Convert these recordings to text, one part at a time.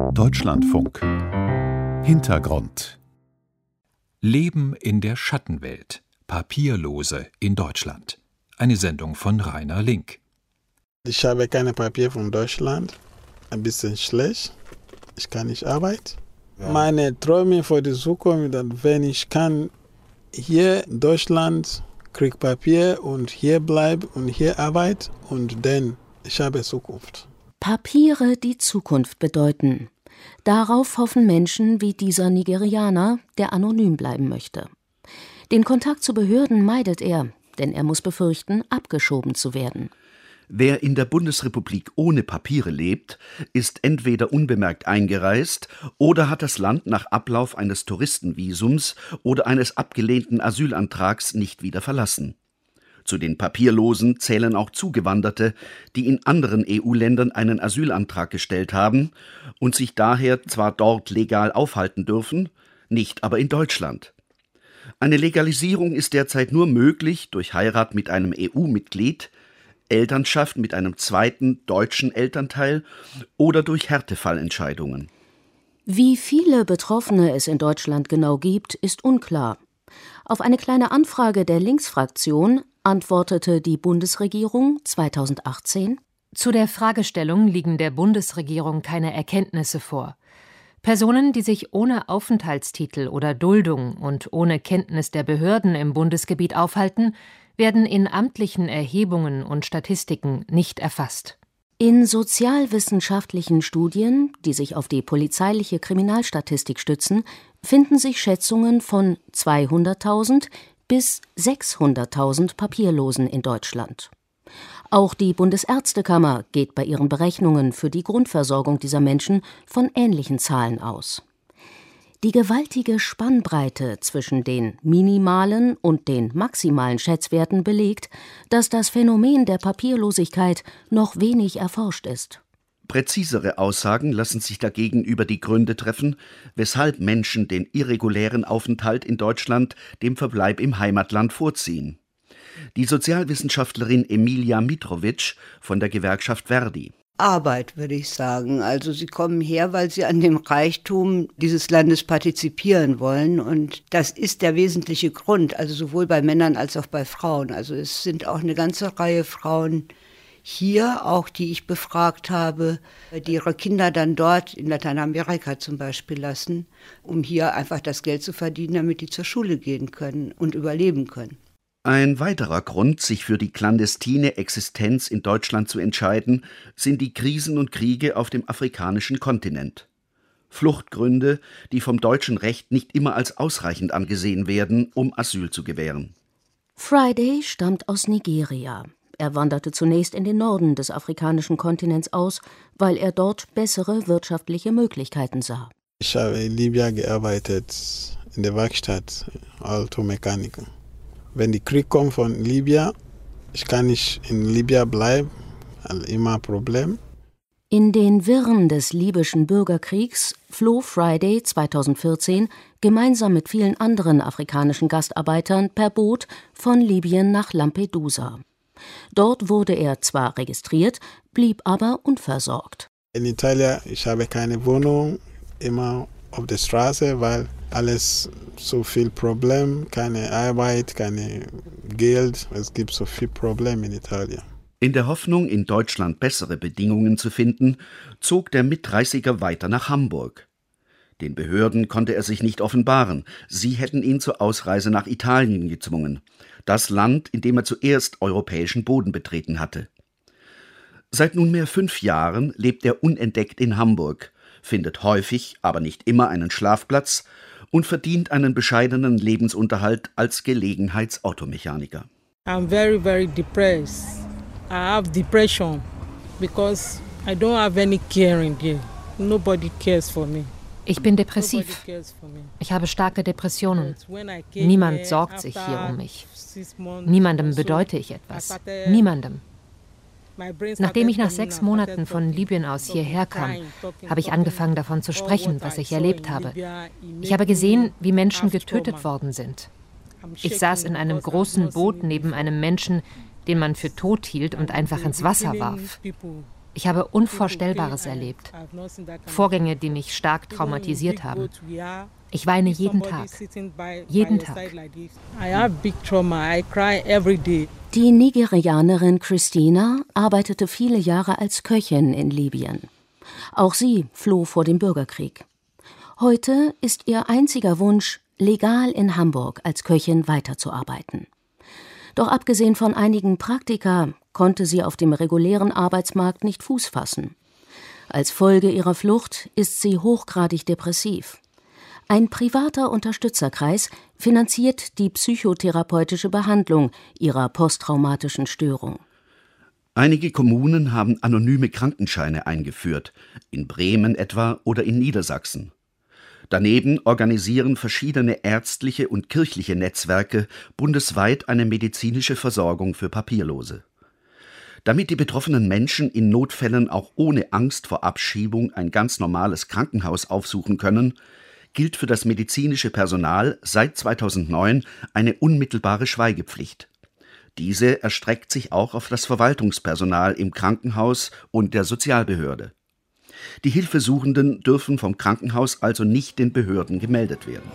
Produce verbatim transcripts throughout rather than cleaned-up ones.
Deutschlandfunk. Hintergrund. Leben in der Schattenwelt. Papierlose in Deutschland. Eine Sendung von Rainer Link. Ich habe keine Papier von Deutschland. Ein bisschen schlecht. Ich kann nicht arbeiten. Ja. Meine Träume für die Zukunft, wenn ich kann, hier in Deutschland kriege Papier und hier bleibe und hier arbeite und dann ich habe Zukunft. Papiere, die Zukunft bedeuten. Darauf hoffen Menschen wie dieser Nigerianer, der anonym bleiben möchte. Den Kontakt zu Behörden meidet er, denn er muss befürchten, abgeschoben zu werden. Wer in der Bundesrepublik ohne Papiere lebt, ist entweder unbemerkt eingereist oder hat das Land nach Ablauf eines Touristenvisums oder eines abgelehnten Asylantrags nicht wieder verlassen. Zu den Papierlosen zählen auch Zugewanderte, die in anderen E U-Ländern einen Asylantrag gestellt haben und sich daher zwar dort legal aufhalten dürfen, nicht aber in Deutschland. Eine Legalisierung ist derzeit nur möglich durch Heirat mit einem E U-Mitglied, Elternschaft mit einem zweiten deutschen Elternteil oder durch Härtefallentscheidungen. Wie viele Betroffene es in Deutschland genau gibt, ist unklar. Auf eine kleine Anfrage der Linksfraktion antwortete die Bundesregierung zweitausendachtzehn: Zu der Fragestellung liegen der Bundesregierung keine Erkenntnisse vor. Personen, die sich ohne Aufenthaltstitel oder Duldung und ohne Kenntnis der Behörden im Bundesgebiet aufhalten, werden in amtlichen Erhebungen und Statistiken nicht erfasst. In sozialwissenschaftlichen Studien, die sich auf die polizeiliche Kriminalstatistik stützen, finden sich Schätzungen von zweihunderttausend bis sechshunderttausend Papierlosen in Deutschland. Auch die Bundesärztekammer geht bei ihren Berechnungen für die Grundversorgung dieser Menschen von ähnlichen Zahlen aus. Die gewaltige Spannbreite zwischen den minimalen und den maximalen Schätzwerten belegt, dass das Phänomen der Papierlosigkeit noch wenig erforscht ist. Präzisere Aussagen lassen sich dagegen über die Gründe treffen, weshalb Menschen den irregulären Aufenthalt in Deutschland dem Verbleib im Heimatland vorziehen. Die Sozialwissenschaftlerin Emilia Mitrovic von der Gewerkschaft Verdi. Arbeit, würde ich sagen. Also sie kommen her, weil sie an dem Reichtum dieses Landes partizipieren wollen. Und das ist der wesentliche Grund, also sowohl bei Männern als auch bei Frauen. Also es sind auch eine ganze Reihe Frauen hier, auch die ich befragt habe, die ihre Kinder dann dort in Lateinamerika zum Beispiel lassen, um hier einfach das Geld zu verdienen, damit die zur Schule gehen können und überleben können. Ein weiterer Grund, sich für die clandestine Existenz in Deutschland zu entscheiden, sind die Krisen und Kriege auf dem afrikanischen Kontinent. Fluchtgründe, die vom deutschen Recht nicht immer als ausreichend angesehen werden, um Asyl zu gewähren. Friday stammt aus Nigeria. Er wanderte zunächst in den Norden des afrikanischen Kontinents aus, weil er dort bessere wirtschaftliche Möglichkeiten sah. Ich habe in Libyen gearbeitet, in der Werkstatt, Automechaniker. Wenn der Krieg kommt von Libyen, ich kann nicht in Libyen bleiben, also immer ein Problem. In den Wirren des libyschen Bürgerkriegs floh Friday zweitausendvierzehn gemeinsam mit vielen anderen afrikanischen Gastarbeitern per Boot von Libyen nach Lampedusa. Dort wurde er zwar registriert, blieb aber unversorgt. In Italien, ich habe keine Wohnung, immer auf der Straße, weil alles so viel Problem, keine Arbeit, keine Geld, es gibt so viel Probleme in Italien. In der Hoffnung, in Deutschland bessere Bedingungen zu finden, zog der Mitdreißiger weiter nach Hamburg. Den Behörden konnte er sich nicht offenbaren, sie hätten ihn zur Ausreise nach Italien gezwungen, das Land, in dem er zuerst europäischen Boden betreten hatte. Seit nunmehr fünf Jahren lebt er unentdeckt in Hamburg, findet häufig, aber nicht immer einen Schlafplatz und verdient einen bescheidenen Lebensunterhalt als Gelegenheitsautomechaniker. I'm very, very depressed. I have depression because I don't have any caring here. Nobody cares for me. Ich bin depressiv. Ich habe starke Depressionen. Niemand sorgt sich hier um mich. Niemandem bedeute ich etwas. Niemandem. Nachdem ich nach sechs Monaten von Libyen aus hierher kam, habe ich angefangen, davon zu sprechen, was ich erlebt habe. Ich habe gesehen, wie Menschen getötet worden sind. Ich saß in einem großen Boot neben einem Menschen, den man für tot hielt und einfach ins Wasser warf. Ich habe Unvorstellbares erlebt. Vorgänge, die mich stark traumatisiert haben. Ich weine jeden Tag. Jeden Tag. Die Nigerianerin Christina arbeitete viele Jahre als Köchin in Libyen. Auch sie floh vor dem Bürgerkrieg. Heute ist ihr einziger Wunsch, legal in Hamburg als Köchin weiterzuarbeiten. Doch abgesehen von einigen Praktika konnte sie auf dem regulären Arbeitsmarkt nicht Fuß fassen. Als Folge ihrer Flucht ist sie hochgradig depressiv. Ein privater Unterstützerkreis finanziert die psychotherapeutische Behandlung ihrer posttraumatischen Störung. Einige Kommunen haben anonyme Krankenscheine eingeführt, in Bremen etwa oder in Niedersachsen. Daneben organisieren verschiedene ärztliche und kirchliche Netzwerke bundesweit eine medizinische Versorgung für Papierlose. Damit die betroffenen Menschen in Notfällen auch ohne Angst vor Abschiebung ein ganz normales Krankenhaus aufsuchen können, gilt für das medizinische Personal seit zweitausendneun eine unmittelbare Schweigepflicht. Diese erstreckt sich auch auf das Verwaltungspersonal im Krankenhaus und der Sozialbehörde. Die Hilfesuchenden dürfen vom Krankenhaus also nicht den Behörden gemeldet werden.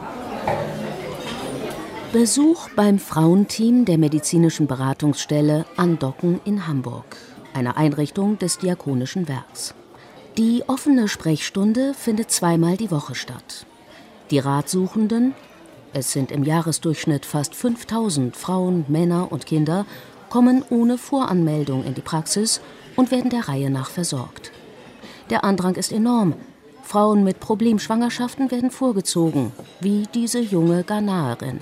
Besuch beim Frauenteam der medizinischen Beratungsstelle Andocken in Hamburg, einer Einrichtung des Diakonischen Werks. Die offene Sprechstunde findet zweimal die Woche statt. Die Ratsuchenden, es sind im Jahresdurchschnitt fast fünftausend Frauen, Männer und Kinder, kommen ohne Voranmeldung in die Praxis und werden der Reihe nach versorgt. Der Andrang ist enorm. Frauen mit Problemschwangerschaften werden vorgezogen, wie diese junge Ghanaerin.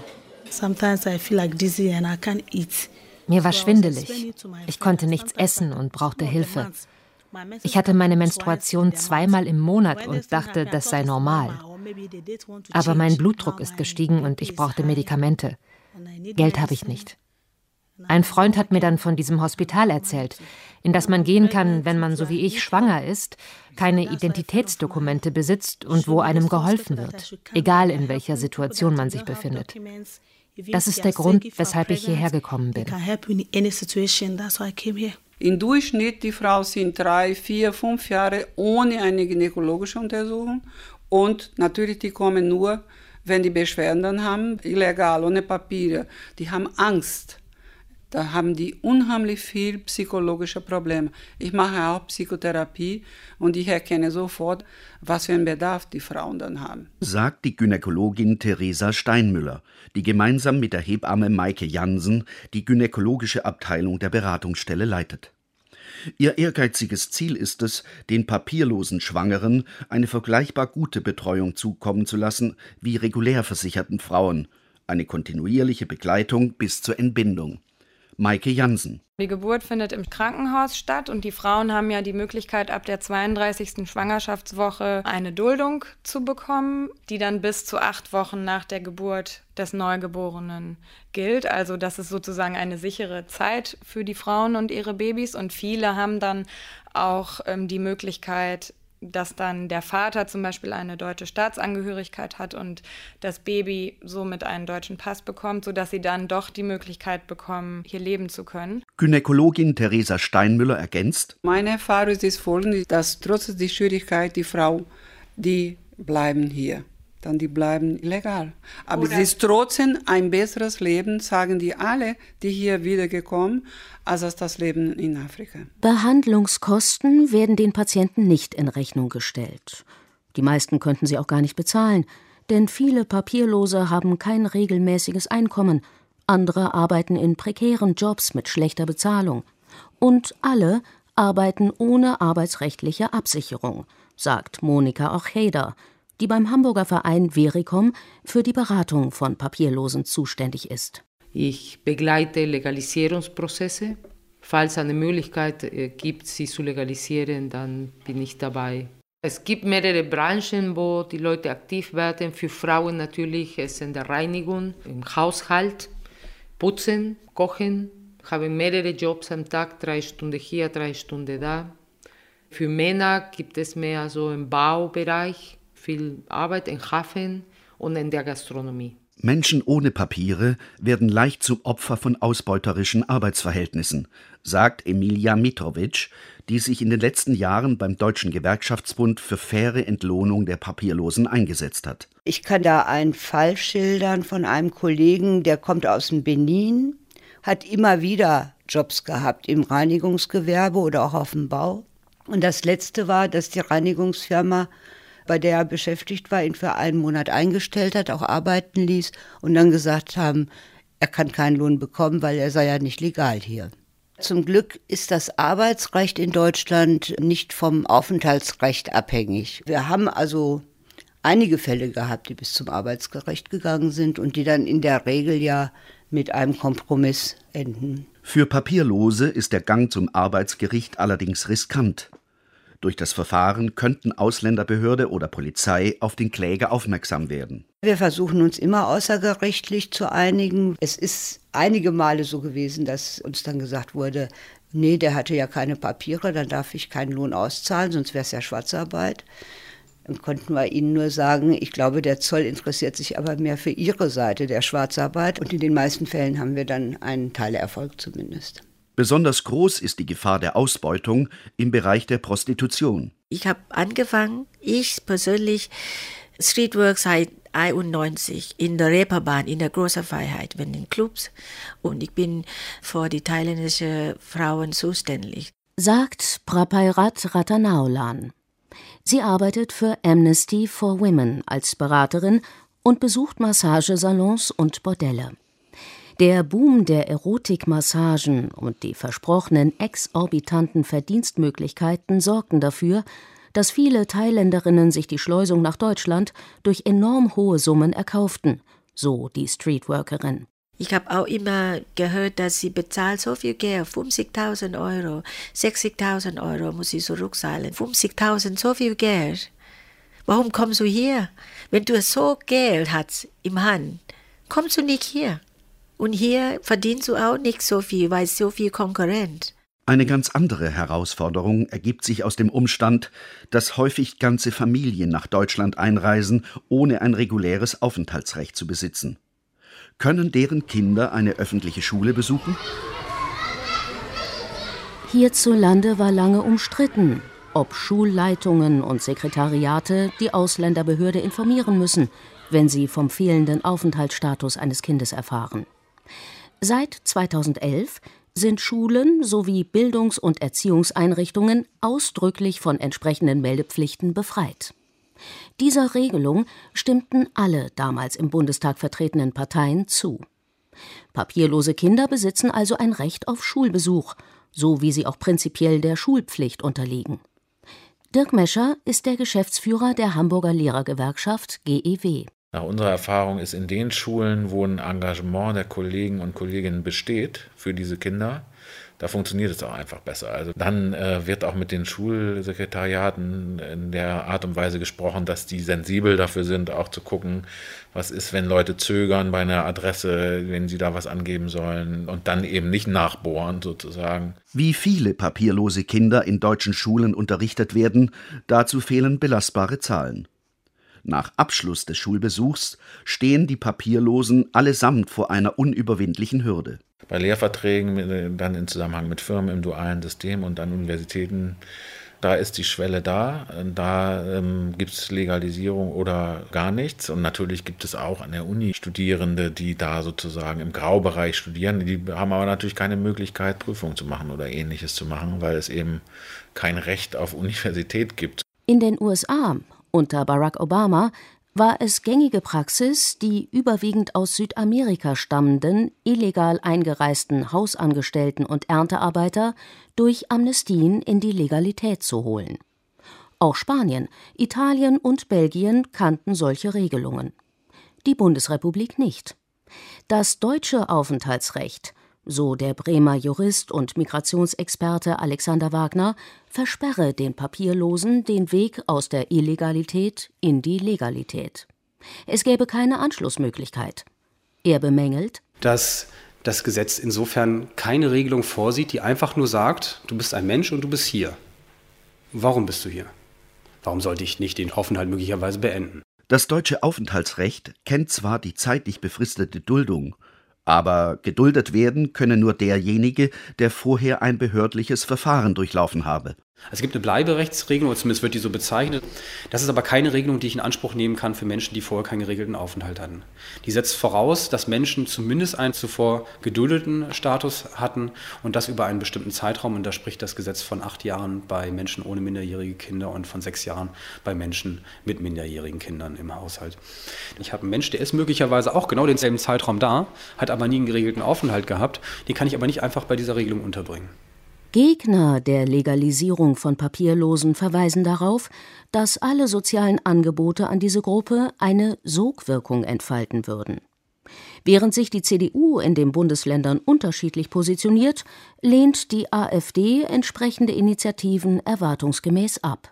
Mir war schwindelig. Ich konnte nichts essen und brauchte Hilfe. Ich hatte meine Menstruation zweimal im Monat und dachte, das sei normal. Aber mein Blutdruck ist gestiegen und ich brauchte Medikamente. Geld habe ich nicht. Ein Freund hat mir dann von diesem Hospital erzählt, in das man gehen kann, wenn man, so wie ich, schwanger ist, keine Identitätsdokumente besitzt und wo einem geholfen wird, egal in welcher Situation man sich befindet. Das ist der Grund, weshalb ich hierher gekommen bin. Im Durchschnitt, die Frauen sind drei, vier, fünf Jahre ohne eine gynäkologische Untersuchung. Und natürlich, die kommen nur, wenn die Beschwerden haben, illegal, ohne Papiere. Die haben Angst. Da haben die unheimlich viel psychologische Probleme. Ich mache auch Psychotherapie und ich erkenne sofort, was für einen Bedarf die Frauen dann haben. Sagt die Gynäkologin Theresa Steinmüller, die gemeinsam mit der Hebamme Maike Jansen die gynäkologische Abteilung der Beratungsstelle leitet. Ihr ehrgeiziges Ziel ist es, den papierlosen Schwangeren eine vergleichbar gute Betreuung zukommen zu lassen wie regulär versicherten Frauen, eine kontinuierliche Begleitung bis zur Entbindung. Maike Jansen. Die Geburt findet im Krankenhaus statt und die Frauen haben ja die Möglichkeit, ab der zweiunddreißigsten Schwangerschaftswoche eine Duldung zu bekommen, die dann bis zu acht Wochen nach der Geburt des Neugeborenen gilt. Also das ist sozusagen eine sichere Zeit für die Frauen und ihre Babys und viele haben dann auch ähm, die Möglichkeit, dass dann der Vater zum Beispiel eine deutsche Staatsangehörigkeit hat und das Baby somit einen deutschen Pass bekommt, sodass sie dann doch die Möglichkeit bekommen, hier leben zu können. Gynäkologin Theresa Steinmüller ergänzt: Meine Erfahrung ist folgende, dass trotz der Schwierigkeit die Frau, die bleiben hier. Dann die bleiben illegal. Aber es ist trotzdem ein besseres Leben, sagen die alle, die hier wiedergekommen, als das Leben in Afrika. Behandlungskosten werden den Patienten nicht in Rechnung gestellt. Die meisten könnten sie auch gar nicht bezahlen, denn viele Papierlose haben kein regelmäßiges Einkommen. Andere arbeiten in prekären Jobs mit schlechter Bezahlung. Und alle arbeiten ohne arbeitsrechtliche Absicherung, sagt Monika Ocheda, die beim Hamburger Verein Vericom für die Beratung von Papierlosen zuständig ist. Ich begleite Legalisierungsprozesse. Falls es eine Möglichkeit gibt, sie zu legalisieren, dann bin ich dabei. Es gibt mehrere Branchen, wo die Leute aktiv werden. Für Frauen natürlich ist in der Reinigung, im Haushalt, Putzen, Kochen. Ich habe mehrere Jobs am Tag, drei Stunden hier, drei Stunden da. Für Männer gibt es mehr so im Baubereich, viel Arbeit im Hafen und in der Gastronomie. Menschen ohne Papiere werden leicht zum Opfer von ausbeuterischen Arbeitsverhältnissen, sagt Emilia Mitrovic, die sich in den letzten Jahren beim Deutschen Gewerkschaftsbund für faire Entlohnung der Papierlosen eingesetzt hat. Ich kann da einen Fall schildern von einem Kollegen, der kommt aus dem Benin, hat immer wieder Jobs gehabt im Reinigungsgewerbe oder auch auf dem Bau. Und das Letzte war, dass die Reinigungsfirma, bei der er beschäftigt war, ihn für einen Monat eingestellt hat, auch arbeiten ließ und dann gesagt haben, er kann keinen Lohn bekommen, weil er sei ja nicht legal hier. Zum Glück ist das Arbeitsrecht in Deutschland nicht vom Aufenthaltsrecht abhängig. Wir haben also einige Fälle gehabt, die bis zum Arbeitsgericht gegangen sind und die dann in der Regel ja mit einem Kompromiss enden. Für Papierlose ist der Gang zum Arbeitsgericht allerdings riskant. Durch das Verfahren könnten Ausländerbehörde oder Polizei auf den Kläger aufmerksam werden. Wir versuchen uns immer außergerichtlich zu einigen. Es ist einige Male so gewesen, dass uns dann gesagt wurde, nee, der hatte ja keine Papiere, dann darf ich keinen Lohn auszahlen, sonst wäre es ja Schwarzarbeit. Dann konnten wir ihnen nur sagen, ich glaube, der Zoll interessiert sich aber mehr für ihre Seite der Schwarzarbeit. Und in den meisten Fällen haben wir dann einen Teilerfolg zumindest. Besonders groß ist die Gefahr der Ausbeutung im Bereich der Prostitution. Ich habe angefangen, ich persönlich, Streetwork seit einundneunzig in der Reeperbahn, in der Großen Freiheit, in den Clubs. Und ich bin für die thailändischen Frauen zuständig. Sagt Prapairat Ratanaolan. Sie arbeitet für Amnesty for Women als Beraterin und besucht Massagesalons und Bordelle. Der Boom der Erotikmassagen und die versprochenen exorbitanten Verdienstmöglichkeiten sorgten dafür, dass viele Thailänderinnen sich die Schleusung nach Deutschland durch enorm hohe Summen erkauften, so die Streetworkerin. Ich habe auch immer gehört, dass sie bezahlt so viel Geld, fünfzigtausend Euro, sechzigtausend Euro muss sie zurückzahlen, fünfzigtausend, so viel Geld. Warum kommst du hier? Wenn du so Geld hast im Hand, kommst du nicht hier. Und hier verdienst du auch nicht so viel, weil so viel Konkurrenz. Eine ganz andere Herausforderung ergibt sich aus dem Umstand, dass häufig ganze Familien nach Deutschland einreisen, ohne ein reguläres Aufenthaltsrecht zu besitzen. Können deren Kinder eine öffentliche Schule besuchen? Hierzulande war lange umstritten, ob Schulleitungen und Sekretariate die Ausländerbehörde informieren müssen, wenn sie vom fehlenden Aufenthaltsstatus eines Kindes erfahren. Seit zweitausendelf sind Schulen sowie Bildungs- und Erziehungseinrichtungen ausdrücklich von entsprechenden Meldepflichten befreit. Dieser Regelung stimmten alle damals im Bundestag vertretenen Parteien zu. Papierlose Kinder besitzen also ein Recht auf Schulbesuch, so wie sie auch prinzipiell der Schulpflicht unterliegen. Dirk Mescher ist der Geschäftsführer der Hamburger Lehrergewerkschaft G E W. Nach unserer Erfahrung ist in den Schulen, wo ein Engagement der Kollegen und Kolleginnen besteht für diese Kinder, da funktioniert es auch einfach besser. Also dann äh, wird auch mit den Schulsekretariaten in der Art und Weise gesprochen, dass die sensibel dafür sind, auch zu gucken, was ist, wenn Leute zögern bei einer Adresse, wenn sie da was angeben sollen und dann eben nicht nachbohren sozusagen. Wie viele papierlose Kinder in deutschen Schulen unterrichtet werden, dazu fehlen belastbare Zahlen. Nach Abschluss des Schulbesuchs stehen die Papierlosen allesamt vor einer unüberwindlichen Hürde. Bei Lehrverträgen, dann in Zusammenhang mit Firmen im dualen System und dann Universitäten, da ist die Schwelle da. Da ähm, gibt es Legalisierung oder gar nichts. Und natürlich gibt es auch an der Uni Studierende, die da sozusagen im Graubereich studieren. Die haben aber natürlich keine Möglichkeit, Prüfungen zu machen oder Ähnliches zu machen, weil es eben kein Recht auf Universität gibt. In den U S A unter Barack Obama war es gängige Praxis, die überwiegend aus Südamerika stammenden, illegal eingereisten Hausangestellten und Erntearbeiter durch Amnestien in die Legalität zu holen. Auch Spanien, Italien und Belgien kannten solche Regelungen. Die Bundesrepublik nicht. Das deutsche Aufenthaltsrecht, so der Bremer Jurist und Migrationsexperte Alexander Wagner, versperre den Papierlosen den Weg aus der Illegalität in die Legalität. Es gäbe keine Anschlussmöglichkeit. Er bemängelt, dass das Gesetz insofern keine Regelung vorsieht, die einfach nur sagt, du bist ein Mensch und du bist hier. Warum bist du hier? Warum sollte ich nicht den Aufenthalt möglicherweise beenden? Das deutsche Aufenthaltsrecht kennt zwar die zeitlich befristete Duldung, aber geduldet werden könne nur derjenige, der vorher ein behördliches Verfahren durchlaufen habe. Es gibt eine Bleiberechtsregelung, oder zumindest wird die so bezeichnet. Das ist aber keine Regelung, die ich in Anspruch nehmen kann für Menschen, die vorher keinen geregelten Aufenthalt hatten. Die setzt voraus, dass Menschen zumindest einen zuvor geduldeten Status hatten und das über einen bestimmten Zeitraum. Und da spricht das Gesetz von acht Jahren bei Menschen ohne minderjährige Kinder und von sechs Jahren bei Menschen mit minderjährigen Kindern im Haushalt. Ich habe einen Menschen, der ist möglicherweise auch genau denselben Zeitraum da, hat aber nie einen geregelten Aufenthalt gehabt. Den kann ich aber nicht einfach bei dieser Regelung unterbringen. Gegner der Legalisierung von Papierlosen verweisen darauf, dass alle sozialen Angebote an diese Gruppe eine Sogwirkung entfalten würden. Während sich die C D U in den Bundesländern unterschiedlich positioniert, lehnt die AfD entsprechende Initiativen erwartungsgemäß ab.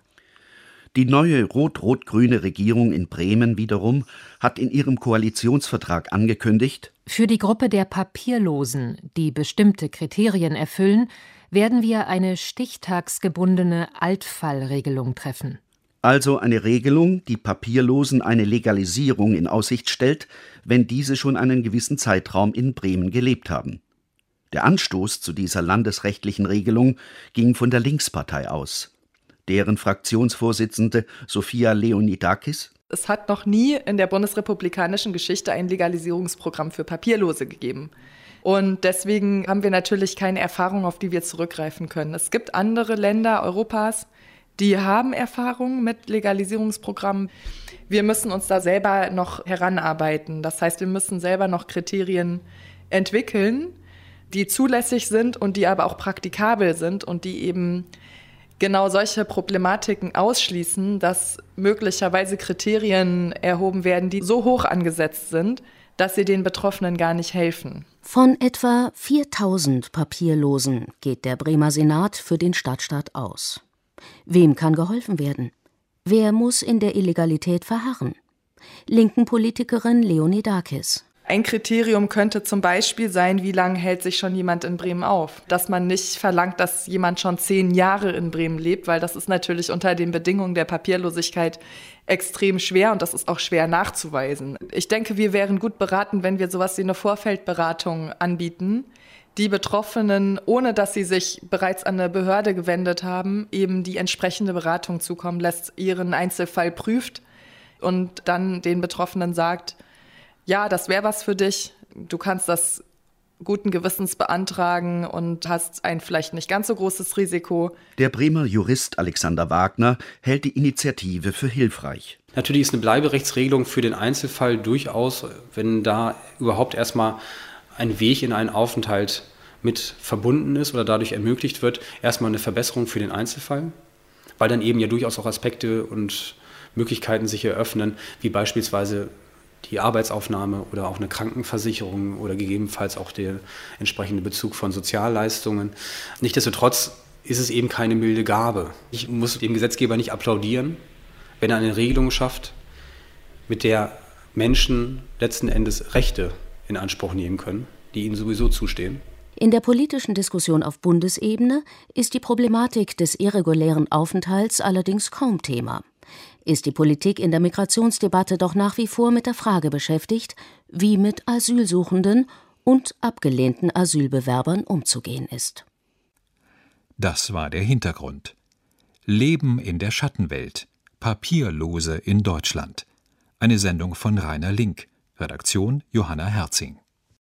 Die neue rot-rot-grüne Regierung in Bremen wiederum hat in ihrem Koalitionsvertrag angekündigt: Für die Gruppe der Papierlosen, die bestimmte Kriterien erfüllen, werden wir eine stichtagsgebundene Altfallregelung treffen. Also eine Regelung, die Papierlosen eine Legalisierung in Aussicht stellt, wenn diese schon einen gewissen Zeitraum in Bremen gelebt haben. Der Anstoß zu dieser landesrechtlichen Regelung ging von der Linkspartei aus. Deren Fraktionsvorsitzende Sophia Leonidakis: Es hat noch nie in der bundesrepublikanischen Geschichte ein Legalisierungsprogramm für Papierlose gegeben. Und deswegen haben wir natürlich keine Erfahrung, auf die wir zurückgreifen können. Es gibt andere Länder Europas, die haben Erfahrung mit Legalisierungsprogrammen. Wir müssen uns da selber noch heranarbeiten. Das heißt, wir müssen selber noch Kriterien entwickeln, die zulässig sind und die aber auch praktikabel sind und die eben genau solche Problematiken ausschließen, dass möglicherweise Kriterien erhoben werden, die so hoch angesetzt sind, dass sie den Betroffenen gar nicht helfen. Von etwa viertausend Papierlosen geht der Bremer Senat für den Stadtstaat aus. Wem kann geholfen werden? Wer muss in der Illegalität verharren? Linken Politikerin Leonidakis: Ein Kriterium könnte zum Beispiel sein, wie lange hält sich schon jemand in Bremen auf. Dass man nicht verlangt, dass jemand schon zehn Jahre in Bremen lebt, weil das ist natürlich unter den Bedingungen der Papierlosigkeit extrem schwer und das ist auch schwer nachzuweisen. Ich denke, wir wären gut beraten, wenn wir sowas wie eine Vorfeldberatung anbieten, die Betroffenen, ohne dass sie sich bereits an eine Behörde gewendet haben, eben die entsprechende Beratung zukommen lässt, ihren Einzelfall prüft und dann den Betroffenen sagt: Ja, das wäre was für dich, du kannst das guten Gewissens beantragen und hast ein vielleicht nicht ganz so großes Risiko. Der Bremer Jurist Alexander Wagner hält die Initiative für hilfreich. Natürlich ist eine Bleiberechtsregelung für den Einzelfall durchaus, wenn da überhaupt erstmal ein Weg in einen Aufenthalt mit verbunden ist oder dadurch ermöglicht wird, erstmal eine Verbesserung für den Einzelfall, weil dann eben ja durchaus auch Aspekte und Möglichkeiten sich eröffnen, wie beispielsweise die Arbeitsaufnahme oder auch eine Krankenversicherung oder gegebenenfalls auch der entsprechende Bezug von Sozialleistungen. Nichtsdestotrotz ist es eben keine milde Gabe. Ich muss dem Gesetzgeber nicht applaudieren, wenn er eine Regelung schafft, mit der Menschen letzten Endes Rechte in Anspruch nehmen können, die ihnen sowieso zustehen. In der politischen Diskussion auf Bundesebene ist die Problematik des irregulären Aufenthalts allerdings kaum Thema. Ist die Politik in der Migrationsdebatte doch nach wie vor mit der Frage beschäftigt, wie mit Asylsuchenden und abgelehnten Asylbewerbern umzugehen ist. Das war der Hintergrund. Leben in der Schattenwelt. Papierlose in Deutschland. Eine Sendung von Rainer Link. Redaktion Johanna Herzing.